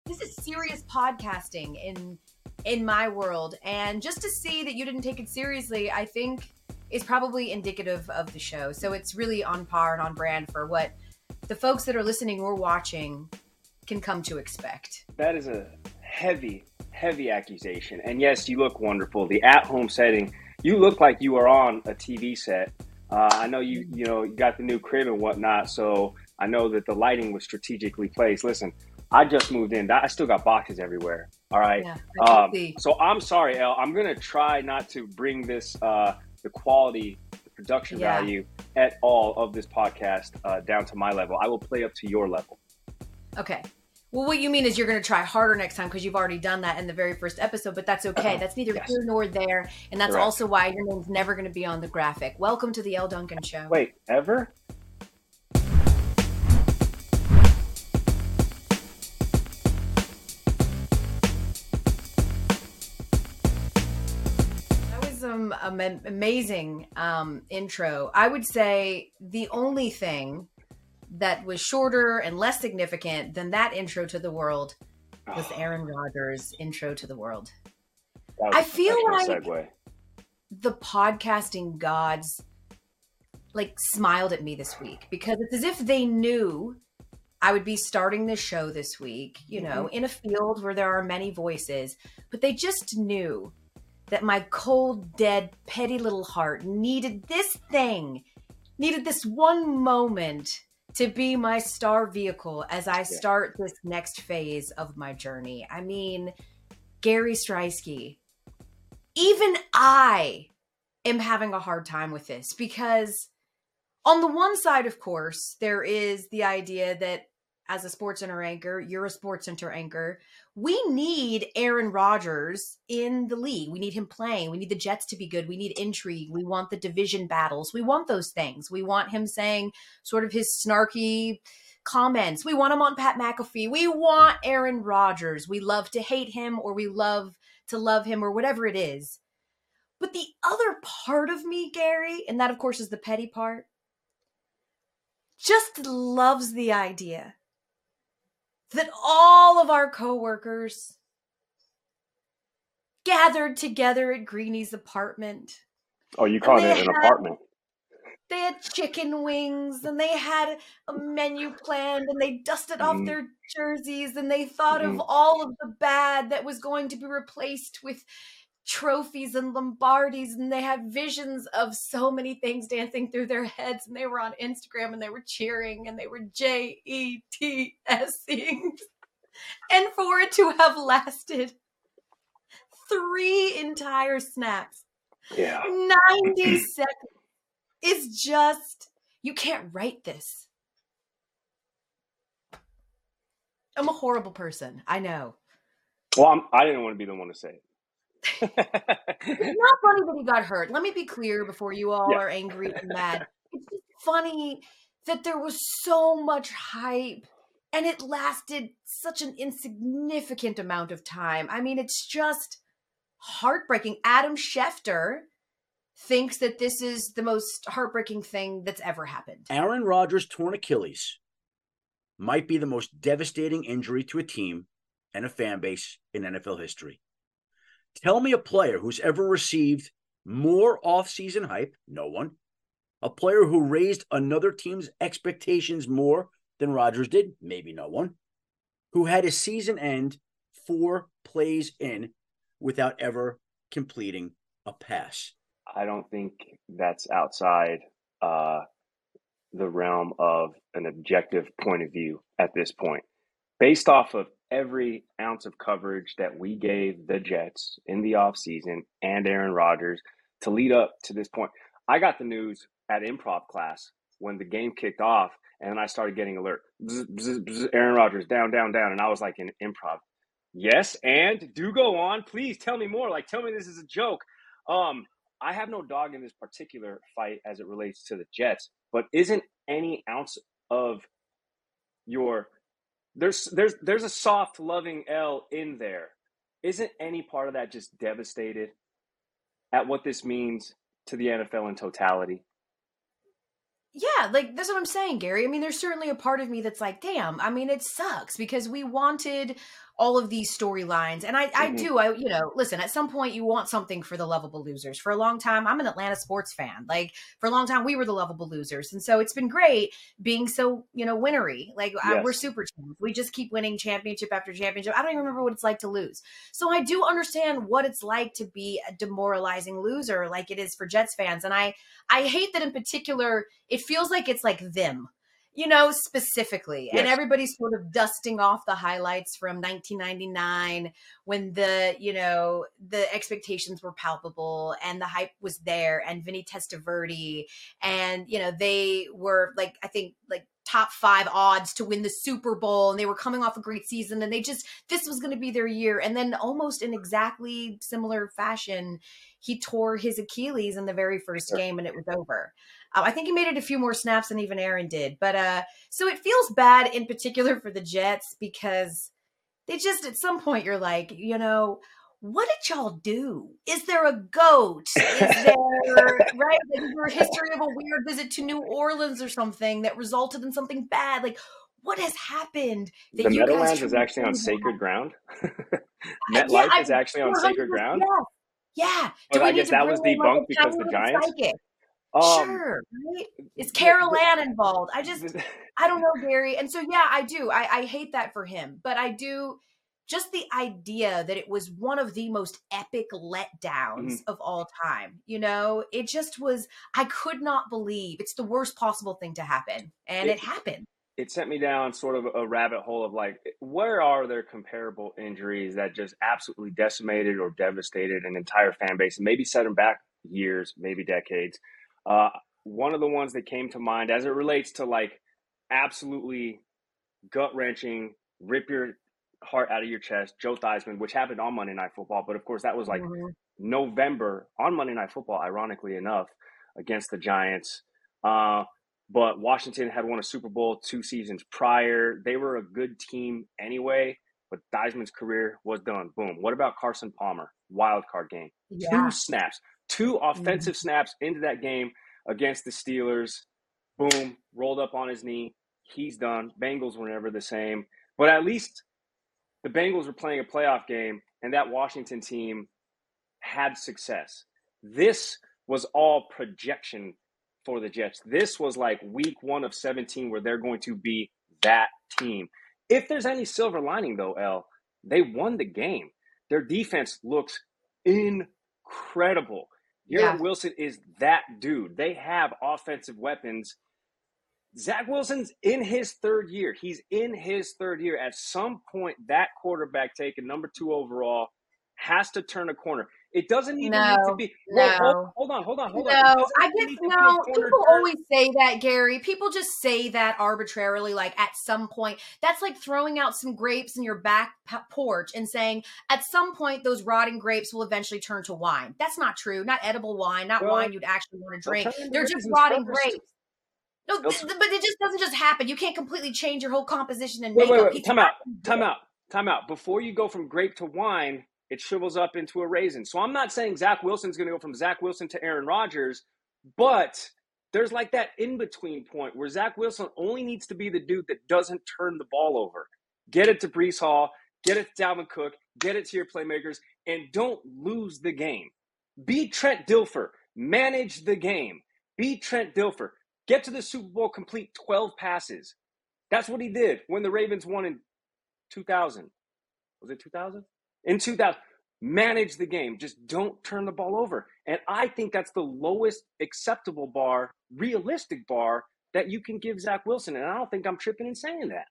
this is serious podcasting in my world. And just to see that you didn't take it seriously, I think is probably indicative of the show. So it's really on par and on brand for what the folks that are listening or watching can come to expect. That is a heavy accusation. And yes, you look wonderful. The at-home setting, you look like you are on a TV set. I know you got the new crib and whatnot, so I know that the lighting was strategically placed. Listen, I just moved in. I still got boxes everywhere. All right. Yeah, so I'm sorry, Elle. I'm going to try not to bring this, the quality, the production value at all of this podcast down to my level. I will play up to your level. Okay. Well, what you mean is you're going to try harder next time because you've already done that in the very first episode, but that's okay. That's neither here nor there, and that's Correct. Also why your name's never going to be on the graphic. Welcome to the Elle Duncan Show. Wait, ever? That was amazing intro. I would say the only thing that was shorter and less significant than that intro to the world was Aaron Rodgers' intro to the world. I feel like segue. The podcasting gods smiled at me this week because it's as if they knew I would be starting this show this week, in a field where there are many voices, but they just knew that my cold, dead, petty little heart needed this one moment to be my star vehicle as I start this next phase of my journey. I mean, Gary Striewski, even I am having a hard time with this because on the one side, of course, there is the idea that as a SportsCenter anchor, you're a SportsCenter anchor. We need Aaron Rodgers in the league. We need him playing. We need the Jets to be good. We need intrigue. We want the division battles. We want those things. We want him saying sort of his snarky comments. We want him on Pat McAfee. We want Aaron Rodgers. We love to hate him or we love to love him or whatever it is. But the other part of me, Gary, and that of course is the petty part, just loves the idea that all of our coworkers gathered together at Greeny's apartment. Oh, you called it an apartment. They had chicken wings and they had a menu planned and they dusted off their jerseys and they thought of all of the bad that was going to be replaced with trophies and Lombardis, and they had visions of so many things dancing through their heads, and they were on Instagram and they were cheering and they were JETSing. And for it to have lasted 3 entire snaps, 90 seconds is just, you can't write this. I'm a horrible person. I know. Well, I didn't want to be the one to say it. It's not funny that he got hurt. Let me be clear before you all are angry and mad. It's just funny that there was so much hype and it lasted such an insignificant amount of time. I mean, it's just heartbreaking. Adam Schefter thinks that this is the most heartbreaking thing that's ever happened. Aaron Rodgers' torn Achilles might be the most devastating injury to a team and a fan base in NFL history. Tell me a player who's ever received more off-season hype, no one. A player who raised another team's expectations more than Rodgers did, maybe no one. Who had his season end 4 plays in without ever completing a pass. I don't think that's outside the realm of an objective point of view at this point. Based off of every ounce of coverage that we gave the Jets in the offseason and Aaron Rodgers to lead up to this point. I got the news at improv class when the game kicked off, and I started getting alert. Bzz, bzz, bzz, Aaron Rodgers, down, down, down. And I was like in improv. Yes, and do go on. Please tell me more. Tell me this is a joke. I have no dog in this particular fight as it relates to the Jets, but isn't any ounce of your there's a soft, loving L in there. Isn't any part of that just devastated at what this means to the NFL in totality? Yeah, that's what I'm saying, Gary. I mean, there's certainly a part of me that's like, damn, I mean, it sucks because we wanted all of these storylines. And I do, listen, at some point you want something for the lovable losers. For a long time, I'm an Atlanta sports fan. Like, for a long time, we were the lovable losers. And so it's been great being so, winnery. Like, we're super teams. We just keep winning championship after championship. I don't even remember what it's like to lose. So I do understand what it's like to be a demoralizing loser, like it is for Jets fans. And I hate that in particular, it feels like it's like them, specifically. Yes. And everybody's sort of dusting off the highlights from 1999 when the expectations were palpable and the hype was there, and Vinny Testaverde, and, they were I think top 5 odds to win the Super Bowl, and they were coming off a great season, and this was going to be their year. And then almost in exactly similar fashion, he tore his Achilles in the very first game, and it was over. I think he made it a few more snaps than even Aaron did. But so it feels bad in particular for the Jets, because they just, at some point you're like, what did y'all do? Is there a goat? Is there, right? Is there a history of a weird visit to New Orleans or something that resulted in something bad? Like, what has happened? The Meadowlands is actually on sacred ground. MetLife is actually on sacred ground. Yeah. But I guess that was debunked because the Giants. Sure, right? Is Carol Ann involved? I don't know, Gary. And so, yeah, I do. I hate that for him. But I do, just the idea that it was one of the most epic letdowns of all time. It just was, I could not believe it's the worst possible thing to happen. And it happened. It sent me down sort of a rabbit hole of where are there comparable injuries that just absolutely decimated or devastated an entire fan base and maybe set them back years, maybe decades. One of the ones that came to mind as it relates to absolutely gut-wrenching, rip your heart out of your chest, Joe Theismann, which happened on Monday Night Football. But of course, that was November on Monday Night Football, ironically enough, against the Giants. But Washington had won a Super Bowl 2 seasons prior. They were a good team anyway, but Theismann's career was done. Boom. What about Carson Palmer? Wild card game. Yeah. 2 snaps. 2 offensive snaps into that game against the Steelers. Boom, rolled up on his knee. He's done. Bengals were never the same. But at least the Bengals were playing a playoff game, and that Washington team had success. This was all projection for the Jets. This was week 1 of 17 where they're going to be that team. If there's any silver lining, though, El, they won the game. Their defense looks incredible. Garrett Wilson is that dude. They have offensive weapons. Zach Wilson's in his 3rd year. He's in his 3rd year. At some point, that quarterback taken number 2 overall has to turn a corner. It doesn't even need to be. Hold on. No, I guess people always say that, Gary. People just say that arbitrarily, at some point. That's like throwing out some grapes in your back porch and saying, at some point, those rotting grapes will eventually turn to wine. That's not true. Not edible wine, not wine you'd actually want to drink. They're just rotting grapes. No, but it just doesn't just happen. You can't completely change your whole composition and makeup. Wait. Time out. Before you go from grape to wine, it shrivels up into a raisin. So I'm not saying Zach Wilson's going to go from Zach Wilson to Aaron Rodgers, but there's that in-between point where Zach Wilson only needs to be the dude that doesn't turn the ball over. Get it to Breece Hall, get it to Dalvin Cook, get it to your playmakers, and don't lose the game. Be Trent Dilfer. Manage the game. Be Trent Dilfer. Get to the Super Bowl, complete 12 passes. That's what he did when the Ravens won in 2000. Was it 2000? In 2000, manage the game. Just don't turn the ball over. And I think that's the lowest acceptable bar, realistic bar that you can give Zach Wilson. And I don't think I'm tripping in saying that.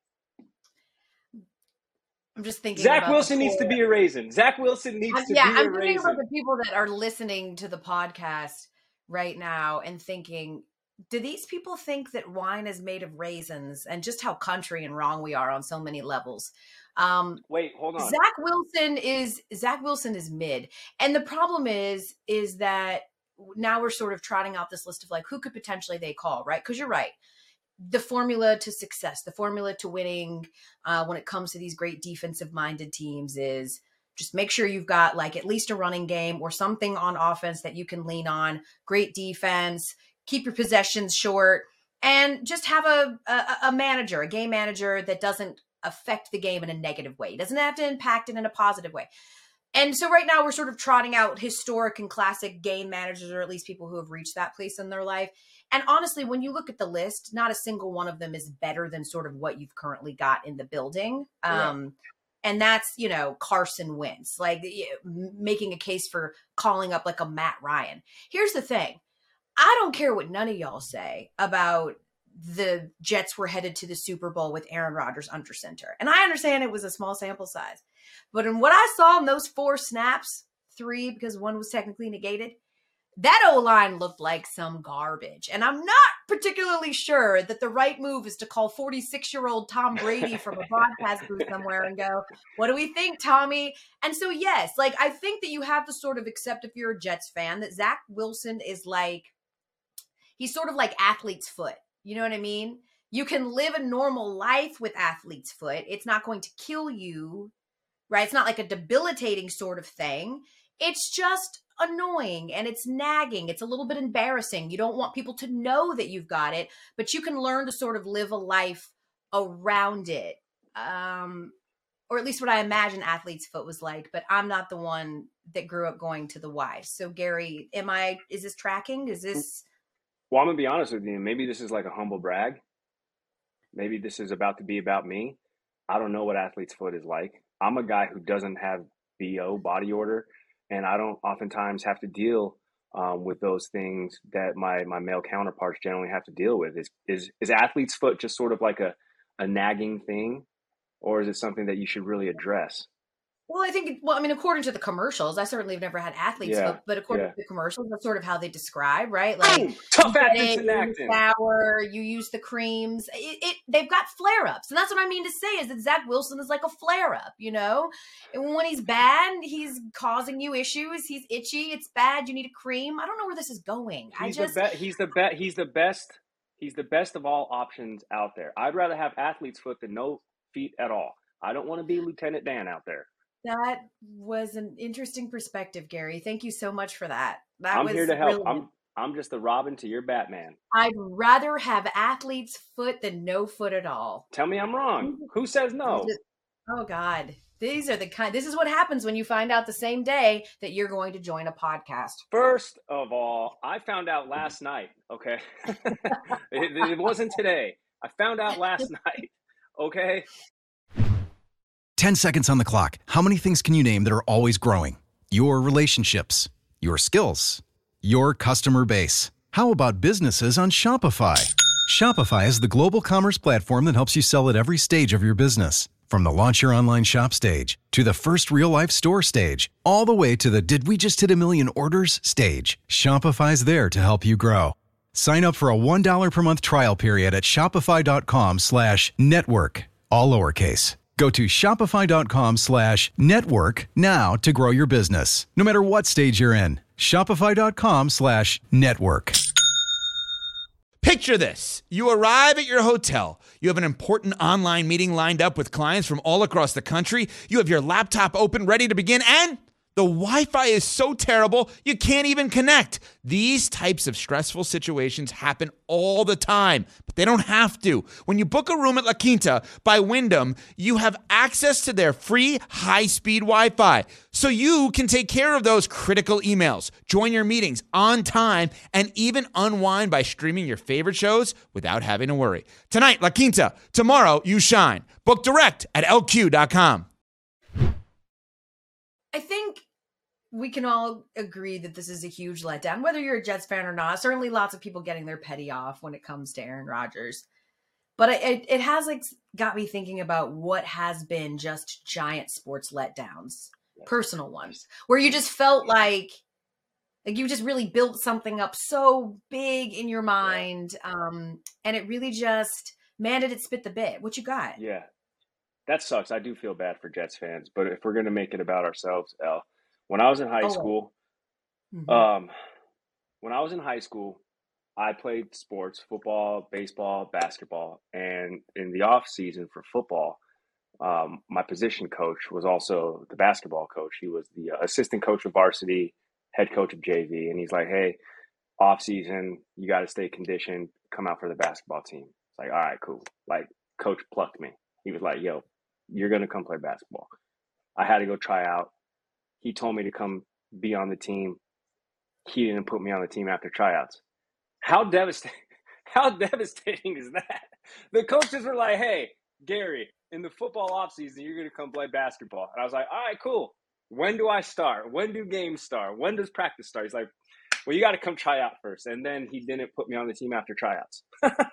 I'm just thinking Zach Wilson needs to be a raisin. Zach Wilson needs to be a raisin. I'm thinking about the people that are listening to the podcast right now and thinking, do these people think that wine is made of raisins, and just how country and wrong we are on so many levels? Wait, hold on. Zach Wilson is mid. And the problem is that now we're sort of trotting out this list of who could potentially they call, right? Because you're right. The formula to success, the formula to winning when it comes to these great defensive-minded teams is just make sure you've got at least a running game or something on offense that you can lean on. Great defense, keep your possessions short, and just have a manager, a game manager that doesn't affect the game in a negative way. It doesn't have to impact it in a positive way. And so right now we're sort of trotting out historic and classic game managers, or at least people who have reached that place in their life. And honestly, when you look at the list, not a single one of them is better than sort of what you've currently got in the building. And that's, Carson Wentz, like making a case for calling up like a Matt Ryan. Here's the thing. I don't care what none of y'all say about the Jets were headed to the Super Bowl with Aaron Rodgers under center. And I understand it was a small sample size. But in what I saw in those 4 snaps, 3 because one was technically negated, that O-line looked like some garbage. And I'm not particularly sure that the right move is to call 46-year-old Tom Brady from a broadcast booth somewhere and go, what do we think, Tommy? And so, yes, like I think that you have to sort of accept, if you're a Jets fan, that Zach Wilson is like, he's sort of like athlete's foot. You know what I mean? You can live a normal life with athlete's foot. It's not going to kill you, right? It's not like a debilitating sort of thing. It's just annoying and it's nagging. It's a little bit embarrassing. You don't want people to know that you've got it, but you can learn to sort of live a life around it. Or at least what I imagine athlete's foot was like, but I'm not the one that grew up going to the Y. So Gary, is this tracking? Is this... Well, I'm going to be honest with you. Maybe this is like a humble brag. Maybe this is about to be about me. I don't know what athlete's foot is like. I'm a guy who doesn't have BO, body odor, and I don't oftentimes have to deal with those things that my male counterparts generally have to deal with. Is athlete's foot just sort of like a nagging thing, or is it something that you should really address? Well, according to the commercials, I certainly have never had athlete's foot, but according to the commercials, that's sort of how they describe, right? Like, tough athletes in acting. You use the creams. They've got flare-ups. And that's what I mean to say is that Zach Wilson is like a flare-up, And when he's bad, he's causing you issues. He's itchy. It's bad. You need a cream. I don't know where this is going. He's the best of all options out there. I'd rather have athlete's foot than no feet at all. I don't want to be Lieutenant Dan out there. That was an interesting perspective, Gary. Thank you so much for that. I'm here to help. I'm just the Robin to your Batman. I'd rather have athlete's foot than no foot at all. Tell me I'm wrong. Who says no? Oh God. This is what happens when you find out the same day that you're going to join a podcast. First of all, I found out last night. Okay. it wasn't today. I found out last night. Okay. 10 seconds on the clock. How many things can you name that are always growing? Your relationships, your skills, your customer base. How about businesses on Shopify? Shopify is the global commerce platform that helps you sell at every stage of your business. From the launch your online shop stage, to the first real-life store stage, all the way to the did we just hit a million orders stage. Shopify's there to help you grow. Sign up for a $1 per month trial period at shopify.com/network, all lowercase. Go to shopify.com/network now to grow your business, no matter what stage you're in. Shopify.com/network. Picture this. You arrive at your hotel. You have an important online meeting lined up with clients from all across the country. You have your laptop open, ready to begin, and the Wi-Fi is so terrible, you can't even connect. These types of stressful situations happen all the time, but they don't have to. When you book a room at La Quinta by Wyndham, you have access to their free high-speed Wi-Fi, so you can take care of those critical emails, join your meetings on time, and even unwind by streaming your favorite shows without having to worry. Tonight, La Quinta. Tomorrow, you shine. Book direct at LQ.com. I think we can all agree that this is a huge letdown, whether you're a Jets fan or not. Certainly lots of people getting their petty off when it comes to Aaron Rodgers. But it has got me thinking about what has been just giant sports letdowns, personal ones, where you just felt like you just really built something up so big in your mind. And it really just, man, did it spit the bit. What you got? Yeah. That sucks. I do feel bad for Jets fans, but if we're going to make it about ourselves, Elle, when I was in high school, I played sports, football, baseball, basketball, and in the off season for football, my position coach was also the basketball coach. He was the assistant coach of varsity, head coach of JV, and he's like, "Hey, off season, you got to stay conditioned. Come out for the basketball team." It's like, all right, cool. Like, coach plucked me. He was like, "Yo, you're going to come play basketball. I had to go try out. He told me to come be on the team. He didn't put me on the team after tryouts. How devastating is that? The coaches were like, hey, Gary, in the football offseason, you're going to come play basketball. And I was like, all right, cool. When do I start? When do games start? When does practice start? He's like, well, you got to come try out first. And then he didn't put me on the team after tryouts.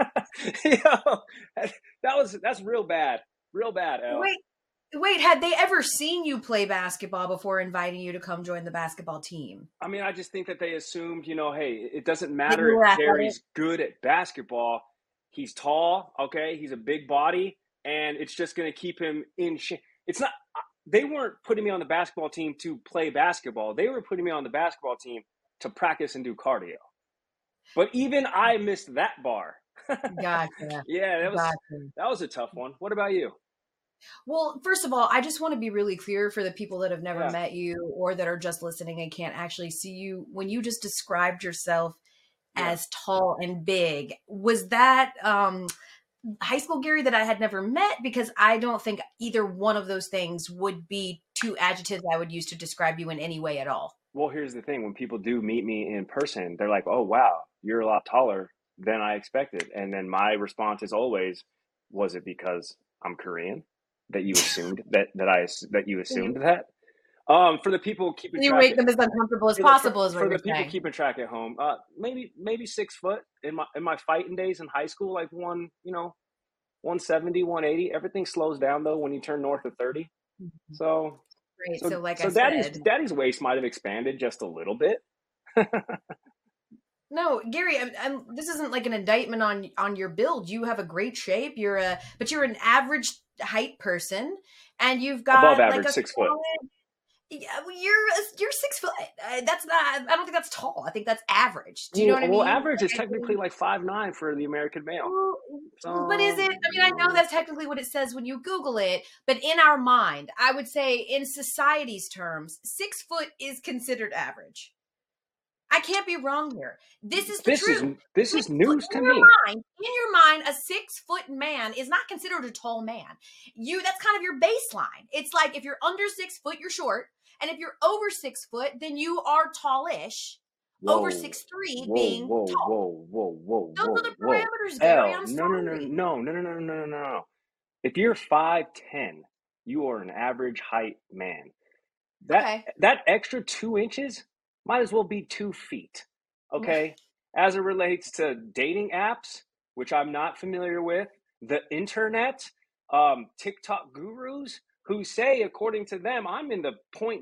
That's real bad. Real bad, El. Wait, had they ever seen you play basketball before inviting you to come join the basketball team? I mean, I just think that they assumed, hey, it doesn't matter if Gary's good at basketball. He's tall, okay? He's a big body, and it's just going to keep him in shape. It's not – they weren't putting me on the basketball team to play basketball. They were putting me on the basketball team to practice and do cardio. But even I missed that bar. Gotcha. Yeah, that was a tough one. What about you? Well, first of all, I just want to be really clear for the people that have never met you or that are just listening and can't actually see you. When you just described yourself as tall and big, was that high school Gary that I had never met? Because I don't think either one of those things would be two adjectives I would use to describe you in any way at all. Well, here's the thing. When people do meet me in person, they're like, oh, wow, you're a lot taller than I expected. And then my response is always, was it because I'm Korean? That you assumed that you assumed that. For the people keeping track, you make them as uncomfortable as possible. Is what you're saying. For the people keeping track at home, maybe 6 foot in my fighting days in high school, like 170, 180. Everything slows down though when you turn north of 30. So, right. So like I said, Daddy's waist might have expanded just a little bit. No, Gary, this isn't like an indictment on your build. You have a great shape. You're an average height person, and you've got above average, like 6 foot. Yeah, you're 6 foot. That's not. I don't think that's tall. I think that's average. Do you know what I mean? Well, average is technically like 5'9" for the American male. But is it? I mean, I know that's technically what it says when you Google it, but in our mind, I would say in society's terms, 6 foot is considered average. I can't be wrong here. This is the truth. This is news to me. In your mind, a 6 foot man is not considered a tall man. That's kind of your baseline. It's like if you're under 6 foot, you're short. And if you're over 6 foot, then you are tallish. Whoa, over 6'3", being tall. Whoa. Those are the parameters, Gary. I'm sorry. No. If you're 5'10", you are an average height man. That extra 2 inches might as well be 2 feet, okay? As it relates to dating apps, which I'm not familiar with, the internet, TikTok gurus who say, according to them, I'm in the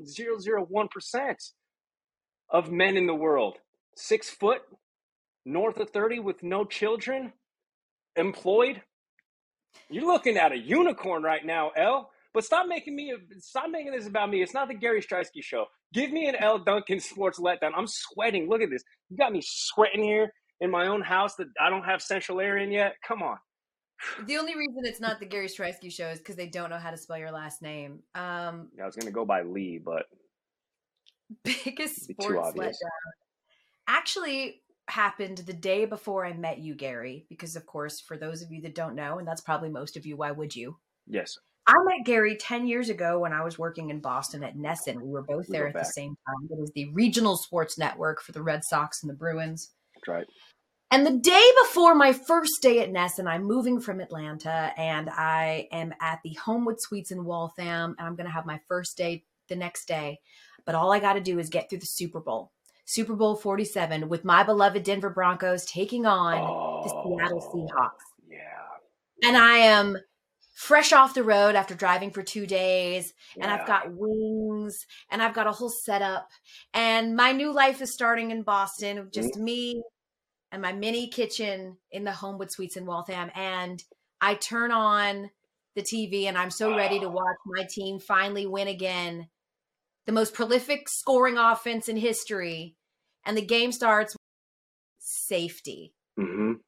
0.001% of men in the world. 6 foot, north of 30 with no children, employed. You're looking at a unicorn right now, El. But stop making this about me. It's not the Gary Striewski show. Give me an L. Duncan sports letdown. I'm sweating. Look at this. You got me sweating here in my own house that I don't have central air in yet. Come on. The only reason it's not the Gary Striewski show is because they don't know how to spell your last name. I was going to go by Lee, but biggest sports letdown actually happened the day before I met you, Gary, because of course, for those of you that don't know, and that's probably most of you, why would you? Yes. I met Gary 10 years ago when I was working in Boston at Nesson. We were both there at the same time. It was the regional sports network for the Red Sox and the Bruins. That's right. And the day before my first day at Nesson, I'm moving from Atlanta, and I am at the Homewood Suites in Waltham, and I'm going to have my first day the next day. But all I got to do is get through the Super Bowl 47, with my beloved Denver Broncos taking on the Seattle Seahawks. Yeah. And I am fresh off the road after driving for 2 days, and I've got wings, and I've got a whole setup, and my new life is starting in Boston with just me and my mini kitchen in the Homewood Suites in Waltham. And I turn on the TV, and I'm so ready to watch my team finally win again, the most prolific scoring offense in history. And the game starts with safety. And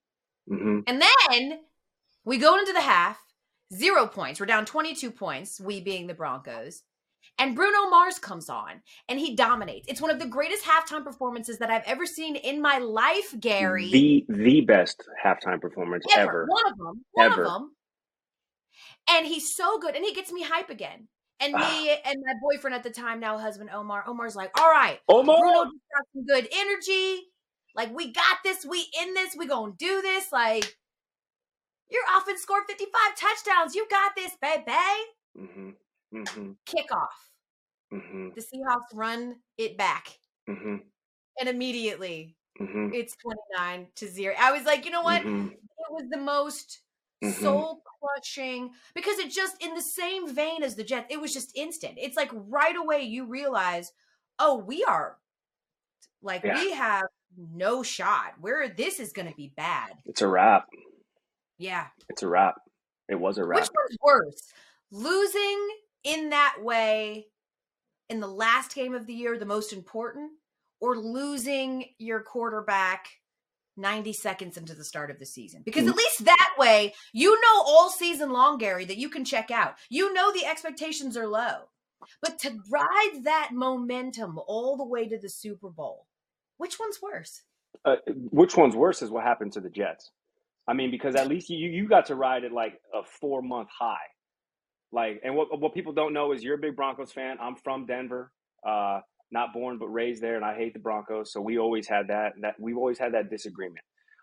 then we go into the half. 0 points. We're down 22 points, we being the Broncos. And Bruno Mars comes on, and he dominates. It's one of the greatest halftime performances that I've ever seen in my life, Gary. The best halftime performance ever. One of them. And he's so good. And he gets me hype again. And me and my boyfriend at the time, now husband Omar's like, all right, Omar! Bruno just got some good energy. Like, we got this. We in this. We gonna do this. Like, your offense scored 55 touchdowns. You got this, baby. Mm-hmm. Mm-hmm. Kickoff. Mm-hmm. The Seahawks run it back. Mm-hmm. And immediately, Mm-hmm. it's 29-0. I was like, you know what? Mm-hmm. It was the most soul-crushing, because it just, in the same vein as the Jets, it was just instant. It's like right away you realize, oh, we are, like, we have no shot. This is going to be bad. It's a wrap. Yeah. It's a wrap. It was a wrap. Which one's worse? Losing in that way in the last game of the year, the most important, or losing your quarterback 90 seconds into the start of the season? Because at least that way, you know all season long, Gary, that you can check out. You know the expectations are low. But to ride that momentum all the way to the Super Bowl, which one's worse? Which one's worse is what happened to the Jets. I mean, because at least you got to ride at like a 4-month high. Like, and what people don't know is you're a big Broncos fan. I'm from Denver, not born but raised there, and I hate the Broncos. So we always had that we've always had that disagreement.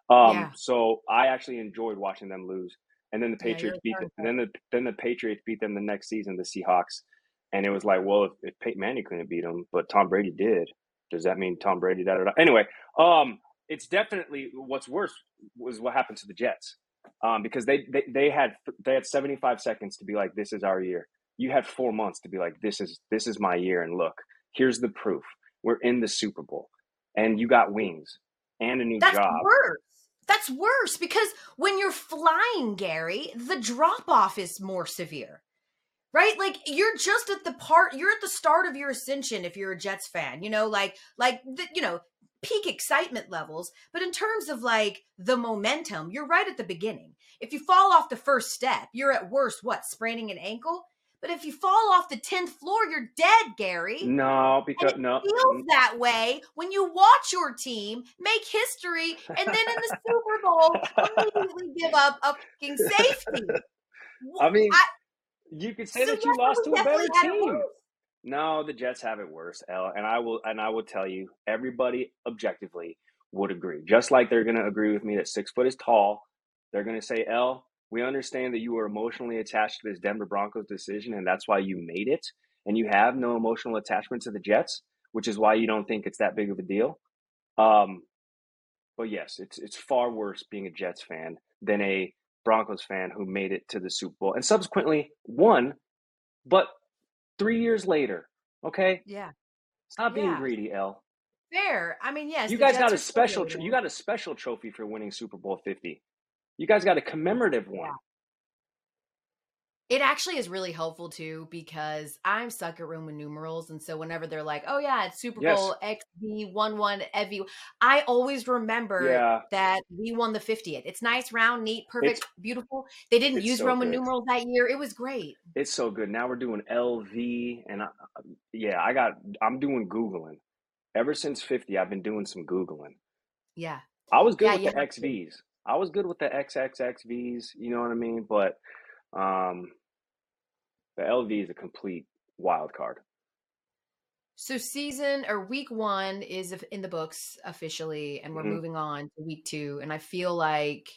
So I actually enjoyed watching them lose, and then the Patriots beat them. Then the Patriots beat them the next season, the Seahawks, and it was like, well, if Peyton Manning couldn't beat them, but Tom Brady did, does that mean Tom Brady da da da? Anyway, it's definitely what's worse was what happened to the Jets. Because they had 75 seconds to be like, this is our year. You had 4 months to be like, this is my year, and look, here's the proof. We're in the Super Bowl, and you got wings and a new job. That's worse, because when you're flying, Gary, the drop off is more severe, right? Like, you're just at you're at the start of your ascension if you're a Jets fan. You know, peak excitement levels, but in terms of like the momentum, you're right at the beginning. If you fall off the first step, you're at worst, spraining an ankle? But if you fall off the 10th floor, you're dead, Gary. No, because it feels that way when you watch your team make history and then in the Super Bowl immediately give up a fucking safety. I mean, you could say that you lost to a better team. No, the Jets have it worse, Elle, and I will tell you, everybody objectively would agree. Just like they're going to agree with me that 6 foot is tall, they're going to say, Elle, we understand that you were emotionally attached to this Denver Broncos decision, and that's why you made it, and you have no emotional attachment to the Jets, which is why you don't think it's that big of a deal. But yes, it's far worse being a Jets fan than a Broncos fan who made it to the Super Bowl and subsequently won, but 3 years later, okay? Yeah. Stop being greedy, Elle. Fair. I mean, yes. You guys got a special. You got a special trophy for winning Super Bowl 50. You guys got a commemorative one. It actually is really helpful too, because I'm stuck at Roman numerals, and so whenever they're like, "Oh yeah, it's Super Bowl XV11 EV," I always remember that we won the 50th. It's nice, round, neat, perfect, beautiful. They didn't use Roman numerals that year. It was great. It's so good. Now we're doing LV, and I'm doing Googling. Ever since 50, I've been doing some Googling. Yeah, I was good with the XVs. I was good with the XXXVs. You know what I mean? But the LV is a complete wild card. So week 1 is in the books officially, and we're moving on to week 2. And I feel like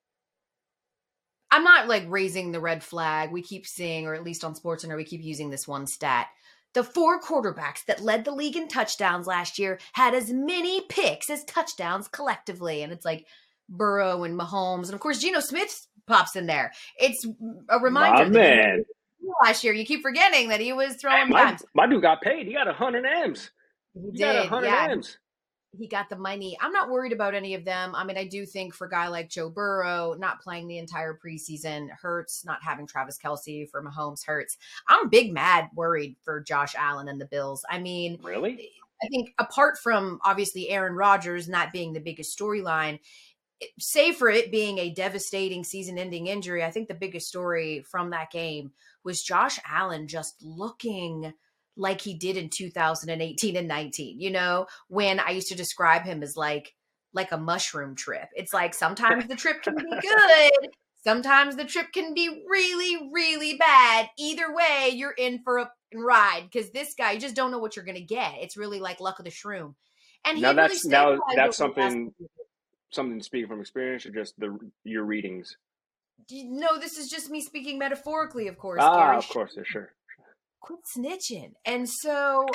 I'm not like raising the red flag. We keep seeing, or at least on SportsCenter, we keep using this one stat. The 4 quarterbacks that led the league in touchdowns last year had as many picks as touchdowns collectively. And it's like Burrow and Mahomes. And of course, Geno Smith pops in there. It's a reminder. My man. Last year, you keep forgetting that he was throwing times. My dude got paid. He got 100 M's. He got 100 M's. He got the money. I'm not worried about any of them. I mean, I do think for a guy like Joe Burrow, not playing the entire preseason hurts. Not having Travis Kelce for Mahomes hurts. I'm mad worried for Josh Allen and the Bills. I mean, really? I think apart from obviously Aaron Rodgers not being the biggest storyline, save for it being a devastating season-ending injury, I think the biggest story from that game was Josh Allen just looking like he did in 2018 and 19, you know, when I used to describe him as like a mushroom trip. It's like sometimes the trip can be good, Sometimes the trip can be really, really bad. Either way, you're in for a ride because this guy, you just don't know what you're going to get. It's really like luck of the shroom. And he really stabilized that's something speaking from experience or just your readings? No, this is just me speaking metaphorically, of course. Gary. Of course, yeah, sure. Quit snitching. And so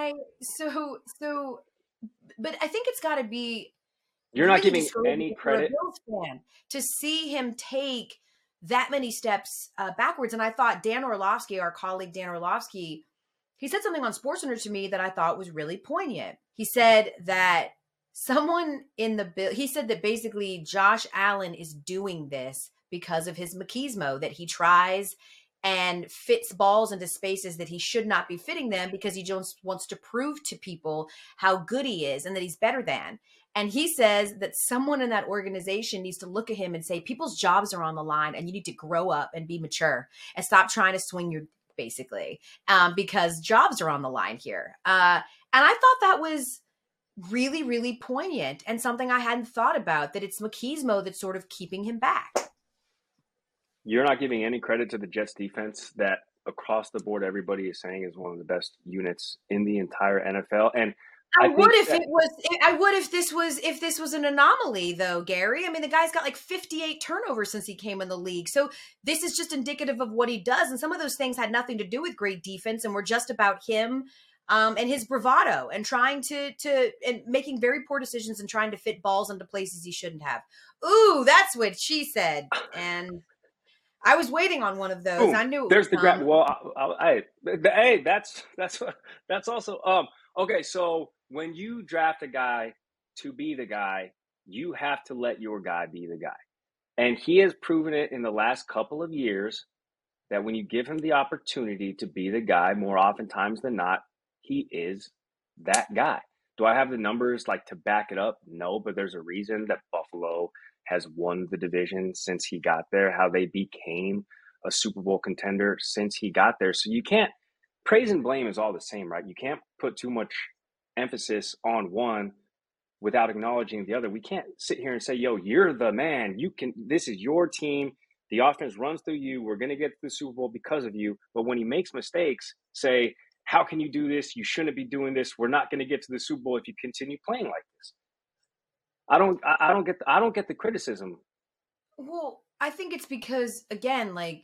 but I think it's got to be. You're really not giving any credit to see him take that many steps backwards. And I thought Dan Orlovsky, our colleague Dan Orlovsky, he said something on SportsCenter to me that I thought was really poignant. He said that he said that basically Josh Allen is doing this because of his machismo, that he tries and fits balls into spaces that he should not be fitting them because he just wants to prove to people how good he is and that he's better than. And he says that someone in that organization needs to look at him and say, people's jobs are on the line and you need to grow up and be mature and stop trying to swing your basically because jobs are on the line here. And I thought that was really, really poignant and something I hadn't thought about, that it's machismo that's sort of keeping him back. You're not giving any credit to the Jets defense that across the board everybody is saying is one of the best units in the entire NFL. And I would if this was an anomaly though, Gary. I mean, the guy's got like 58 turnovers since he came in the league. So this is just indicative of what he does. And some of those things had nothing to do with great defense and were just about him and his bravado and trying and making very poor decisions and trying to fit balls into places he shouldn't have. Ooh, that's what she said. And I was waiting on one of those. Ooh, I knew it there's was the grab. Well, that's also okay. So when you draft a guy to be the guy, you have to let your guy be the guy, and he has proven it in the last couple of years that when you give him the opportunity to be the guy, more oftentimes than not, he is that guy. Do I have the numbers like to back it up? No, but there's a reason that Buffalo has won the division since he got there, how they became a Super Bowl contender since he got there. So you can't, praise and blame is all the same, right? You can't put too much emphasis on one without acknowledging the other. We can't sit here and say, yo, you're the man. This is your team. The offense runs through you. We're going to get to the Super Bowl because of you. But when he makes mistakes, say, how can you do this? You shouldn't be doing this. We're not going to get to the Super Bowl if you continue playing like this. I don't get the criticism. Well, I think it's because, again, like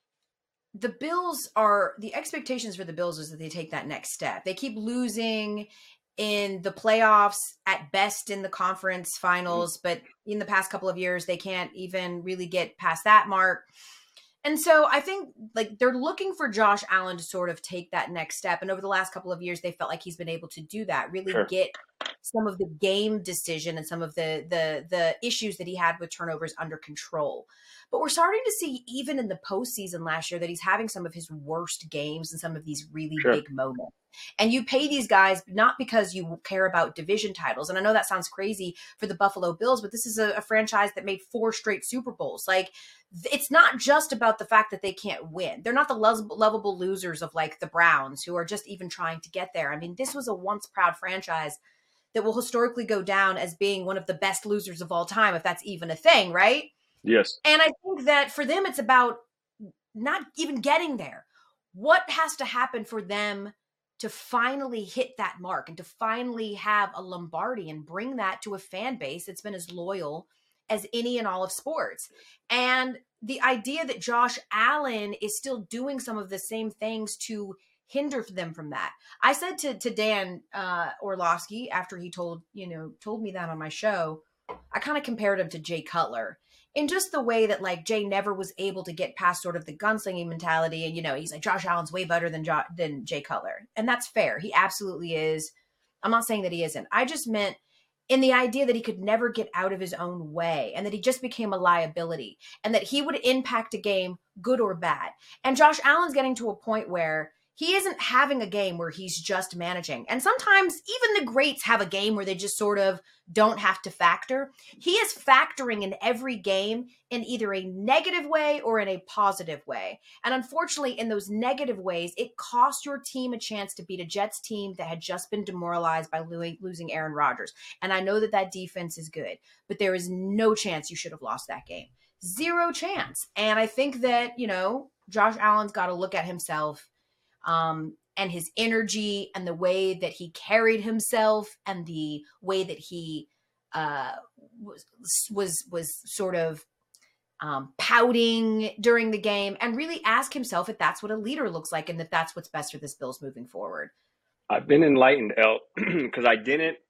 the expectations for the Bills is that they take that next step. They keep losing in the playoffs, at best in the conference finals, but in the past couple of years, they can't even really get past that mark. And so I think like they're looking for Josh Allen to sort of take that next step. And over the last couple of years, they felt like he's been able to do that, really get some of the game decision and some of the issues that he had with turnovers under control. But we're starting to see even in the postseason last year that he's having some of his worst games and some of these really big moments. And you pay these guys not because you care about division titles. And I know that sounds crazy for the Buffalo Bills, but this is a franchise that made 4 straight Super Bowls. Like, it's not just about the fact that they can't win. They're not the lovable losers of like the Browns who are just even trying to get there. I mean, this was a once proud franchise that will historically go down as being one of the best losers of all time, if that's even a thing, right? Yes. And I think that for them, it's about not even getting there. What has to happen for them to finally hit that mark and to finally have a Lombardi and bring that to a fan base that's been as loyal as any and all of sports? And the idea that Josh Allen is still doing some of the same things to hinder them from that. I said to Dan Orlovsky after he told me that on my show, I kind of compared him to Jay Cutler in just the way that like Jay never was able to get past sort of the gunslinging mentality. And, he's like, Josh Allen's way better than Jay Cutler. And that's fair. He absolutely is. I'm not saying that he isn't. I just meant in the idea that he could never get out of his own way and that he just became a liability and that he would impact a game good or bad. And Josh Allen's getting to a point where he isn't having a game where he's just managing. And sometimes even the greats have a game where they just sort of don't have to factor. He is factoring in every game in either a negative way or in a positive way. And unfortunately, in those negative ways, it cost your team a chance to beat a Jets team that had just been demoralized by losing Aaron Rodgers. And I know that defense is good, but there is no chance you should have lost that game. Zero chance. And I think that, you know, Josh Allen's got to look at himself and his energy and the way that he carried himself and the way that he was sort of pouting during the game, and really ask himself if that's what a leader looks like and if that's what's best for this Bills moving forward. I've been enlightened, El, because I've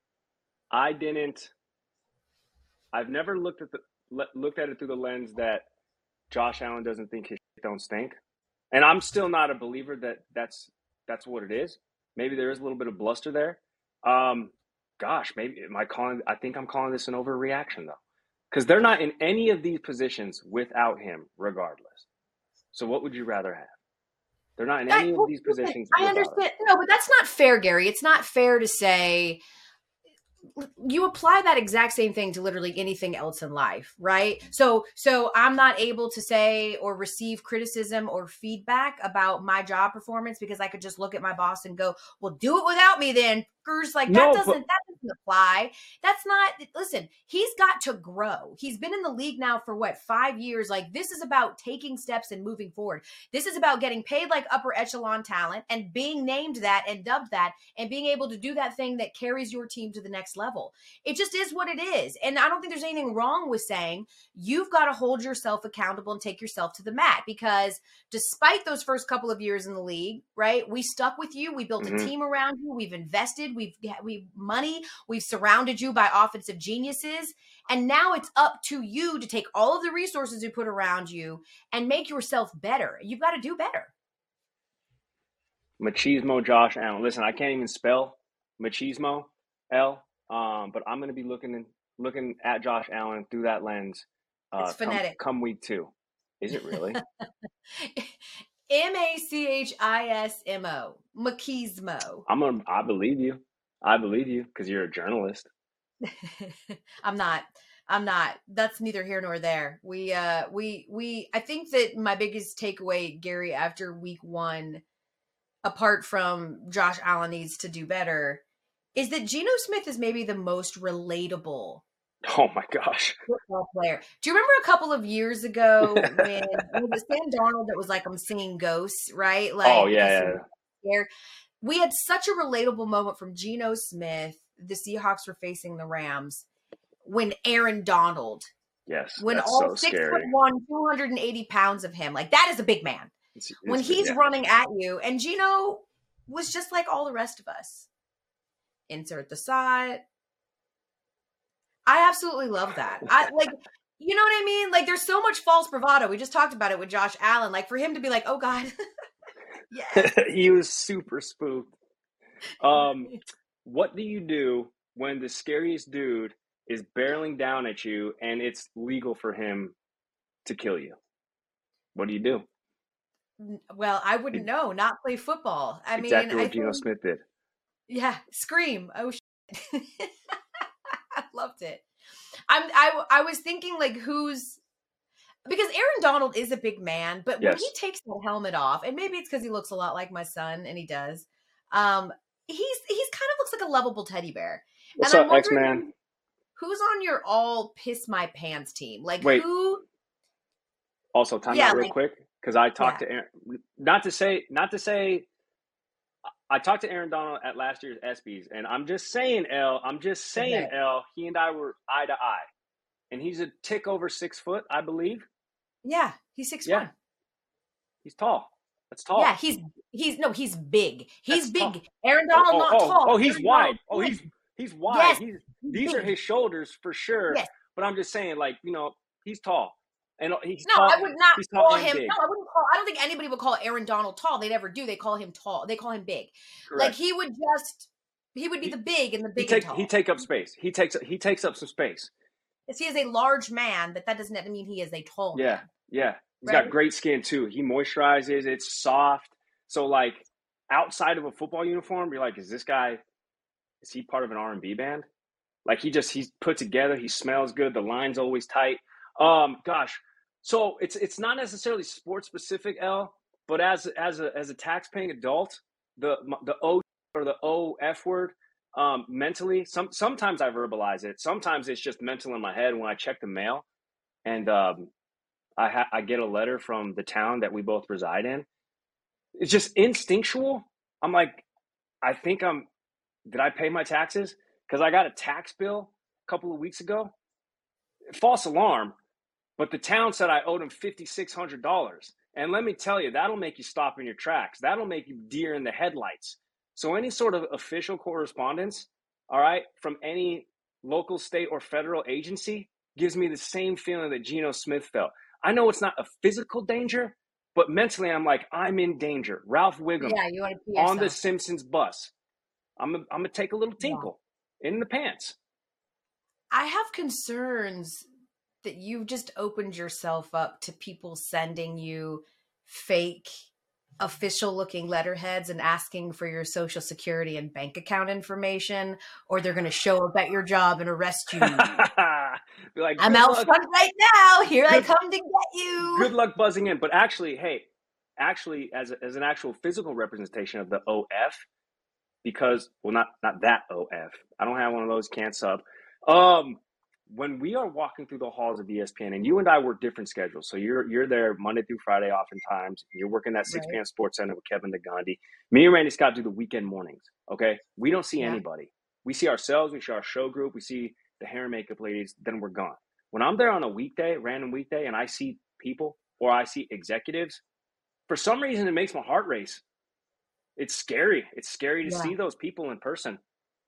never looked at it through the lens that Josh Allen doesn't think his shit don't stink. And I'm still not a believer that that's what it is. Maybe there is a little bit of bluster there. Maybe I think I'm calling this an overreaction though. Because they're not in any of these positions without him, regardless. So what would you rather have? They're not in any of these positions. I understand. No, but that's not fair, Gary. It's not fair to say you apply that exact same thing to literally anything else in life, right? So I'm not able to say or receive criticism or feedback about my job performance because I could just look at my boss and go, well, do it without me then. Like that doesn't apply. That's not, listen, he's got to grow. He's been in the league now for 5 years. Like, this is about taking steps and moving forward. This is about getting paid like upper echelon talent and being named that and dubbed that and being able to do that thing that carries your team to the next level. It just is what it is. And I don't think there's anything wrong with saying you've got to hold yourself accountable and take yourself to the mat, because despite those first couple of years in the league, right, we stuck with you. We built a team around you. We've invested. We've money. We've surrounded you by offensive geniuses. And now it's up to you to take all of the resources we put around you and make yourself better. You've got to do better. Machismo Josh Allen. Listen, I can't even spell machismo, L. But I'm going to be looking at Josh Allen through that lens. It's phonetic. Come week 2. Is it really? Machismo. Machismo. I believe you. I believe you because you're a journalist. I'm not. That's neither here nor there. I think that my biggest takeaway, Gary, after week 1, apart from Josh Allen needs to do better, is that Geno Smith is maybe the most relatable. Oh my gosh. Football player. Do you remember a couple of years ago when it was Sam Darnold that was like, I'm seeing ghosts, right? Like, oh yeah. We had such a relatable moment from Geno Smith. The Seahawks were facing the Rams when Aaron Donald. Yes. When all so 6'1", 280 pounds of him, like that is a big man. When he's running at you, and Geno was just like all the rest of us. Insert the side. I absolutely love that. You know what I mean? Like, there's so much false bravado. We just talked about it with Josh Allen. Like, for him to be like, oh God. Yes. He was super spooked. What do you do when the scariest dude is barreling down at you and it's legal for him to kill you? What do you do? Well, I wouldn't know. Not play football. Exactly what Geno Smith did. Yeah, scream. Oh shit. I loved it. I was thinking like because Aaron Donald is a big man, but when he takes the helmet off, and maybe it's because he looks a lot like my son, and he does, he's kind of looks like a lovable teddy bear. What's up, X-Man? Who's on your all piss my pants team? Like, wait. Who? Also, time out real quick, because I talked to Aaron. Not to say. I talked to Aaron Donald at last year's ESPYs, and I'm just saying, L, he and I were eye to eye. And he's a tick over 6 foot, I believe. Yeah, he's 6'1". Yeah. He's tall. That's tall. Yeah, he's big. He's big. Tall. Aaron Donald not tall. Oh, he's wide. He's wide. Yes, these are his shoulders for sure. Yes. But I'm just saying, like, he's tall. And he's tall. I would not call him. Big. No, I wouldn't call. I don't think anybody would call Aaron Donald tall. They never do. They call him tall. They call him big. Correct. Like he would be the big and the big and tall. He take up space. He takes up some space. Yes, he is a large man, but that doesn't mean he is a tall man. Yeah. He's got great skin too. He moisturizes. It's soft. So like outside of a football uniform, you're like, is he part of an R&B band? Like he's put together. He smells good. The line's always tight. Gosh. So it's not necessarily sports specific, L, but as a tax paying adult, the O or the OF word, mentally, sometimes I verbalize it. Sometimes it's just mental in my head when I check the mail, and I get a letter from the town that we both reside in. It's just instinctual. I'm like, did I pay my taxes? Because I got a tax bill a couple of weeks ago. False alarm, but the town said I owed them $5,600. And let me tell you, that'll make you stop in your tracks. That'll make you deer in the headlights. So any sort of official correspondence, all right, from any local, state, or federal agency gives me the same feeling that Geno Smith felt. I know it's not a physical danger, but mentally I'm like, I'm in danger. Ralph Wiggum you want to pee on the yourself. Simpsons bus. I'm gonna take a little tinkle in the pants. I have concerns that you've just opened yourself up to people sending you fake official looking letterheads and asking for your social security and bank account information, or they're going to show up at your job and arrest you. Be like, I'm out front right now. Here I come to get you. Good luck buzzing in. But actually, as an actual physical representation of the OF, because, well, not that OF. I don't have one of those, can't sub. When we are walking through the halls of ESPN, and you and I work different schedules, so you're there Monday through Friday oftentimes. You're working that 6 p.m. Sports Center with Kevin DeGandhi. Me and Randy Scott do the weekend mornings, okay? We don't see anybody. We see ourselves, we see our show group, we see the hair and makeup ladies, then we're gone. When I'm there on a weekday, random weekday, and I see people or I see executives, for some reason it makes my heart race. It's scary. It's scary to see those people in person.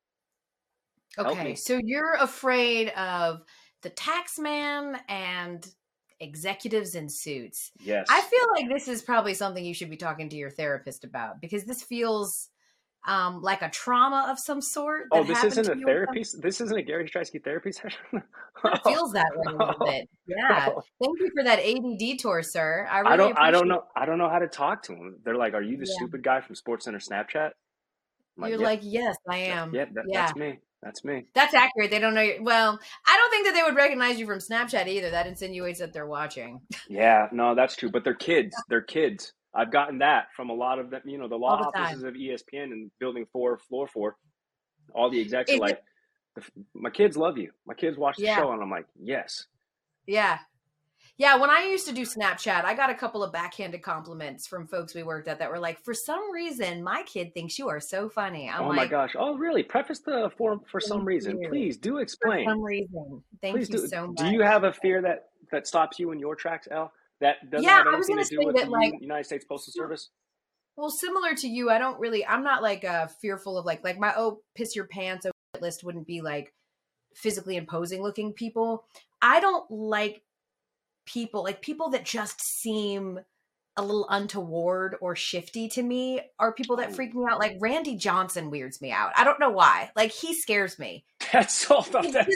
Okay, so you're afraid of the tax man and executives in suits. Yes. I feel like this is probably something you should be talking to your therapist about, because this feels like a trauma of some sort. Oh, this isn't a therapy? This isn't a Gary Striewski therapy session? It feels that way a little bit. Yeah. Thank you for that ADD tour, sir. I don't know. I don't know how to talk to them. They're like, "Are you the stupid guy from SportsCenter Snapchat?" You're like, "Yes, I am." Yeah, that's me. That's me. That's accurate. They don't know you. Well, I don't think that they would recognize you from Snapchat either. That insinuates that they're watching. Yeah, no, that's true. But they're kids. They're kids. I've gotten that from a lot of them. You know, the law offices of ESPN and Building 4, Floor 4. All the execs are like, my kids love you. My kids watch the show, and I'm like, yes. Yeah. Yeah, when I used to do Snapchat, I got a couple of backhanded compliments from folks we worked at that were like, for some reason, my kid thinks you are so funny. I'm my gosh. Oh, really? Preface the form for some reason. Please do explain. For some reason. Thank you so much. Do you have a fear that stops you in your tracks, Elle? That doesn't have anything to do with the United States Postal Service? Well, similar to you, I'm not like fearful of like my, piss your pants list wouldn't be like physically imposing looking people. I don't like people that just seem a little untoward or shifty to me are people that freak me out. Like Randy Johnson weirds me out. I don't know why. Like he scares me. That's all.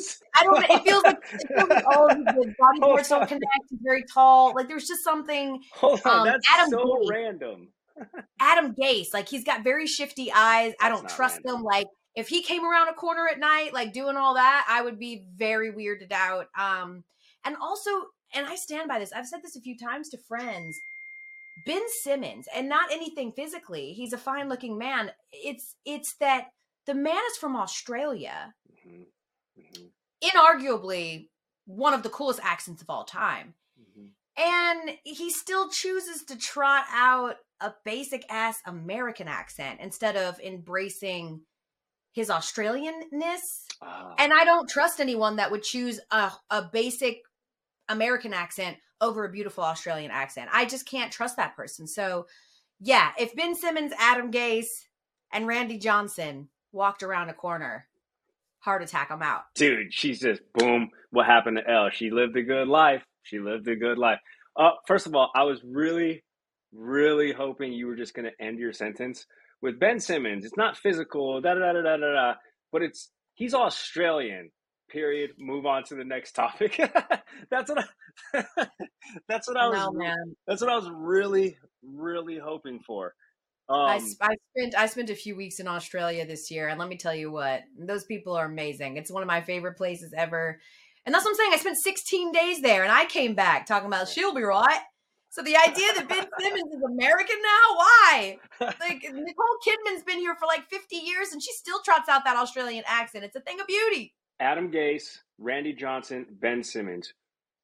It feels like all of the body parts don't connect. He's very tall. Like there's just something. Hold on, that's Adam so Gase. Random. Adam Gase, like he's got very shifty eyes. I don't trust him. Like if he came around a corner at night, like doing all that, I would be very weirded out. And also, and I stand by this, I've said this a few times to friends, Ben Simmons, and not anything physically, he's a fine looking man. It's that the man is from Australia. Inarguably one of the coolest accents of all time. And he still chooses to trot out a basic ass American accent instead of embracing his Australianness. And I don't trust anyone that would choose a basic American accent over a beautiful Australian accent. I just can't trust that person. So yeah, if Ben Simmons, Adam Gase, and Randy Johnson walked around a corner, heart attack, I'm out. Dude, she's just boom. What happened to Elle? She lived a good life. First of all, I was really, really hoping you were just going to end your sentence with Ben Simmons. It's not physical, but he's Australian. Period. Move on to the next topic. That's what I was really, really hoping for. I spent a few weeks in Australia this year, and let me tell you what, those people are amazing. It's one of my favorite places ever. And that's what I'm saying. I spent 16 days there, and I came back talking about she'll be right. So the idea that Ben Simmons is American now, why? Like Nicole Kidman's been here for like 50 years, and she still trots out that Australian accent. It's a thing of beauty. Adam Gase, Randy Johnson, Ben Simmons.